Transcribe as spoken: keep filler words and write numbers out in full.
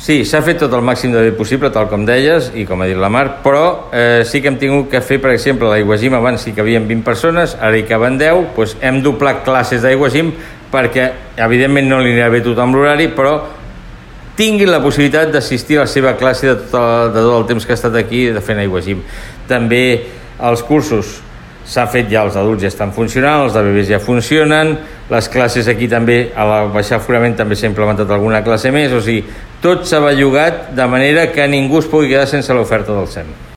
Sí, s'ha fet tot el màxim de bé possible, tal com deies, i com ha dit la Mar, però eh, sí que hem tingut que fer, per exemple, l'Aiguagym abans sí que havien vint persones, ara hi caben deu, doncs hem doblat classes d'Aiguagym perquè, evidentment, no li anirà bé tothom l'horari, però tinguin la possibilitat d'assistir a la seva classe de tot, de tot el temps que ha estat aquí de fent Aiguagym. També els cursos s'ha fet ja, els adults ja estan funcionant, els de bebès ja funcionen, les classes aquí també, a la baixar aforament també s'ha implementat alguna classe més, o sigui, tot s'ha bellugat de manera que ningú es pugui quedar sense l'oferta del SEM.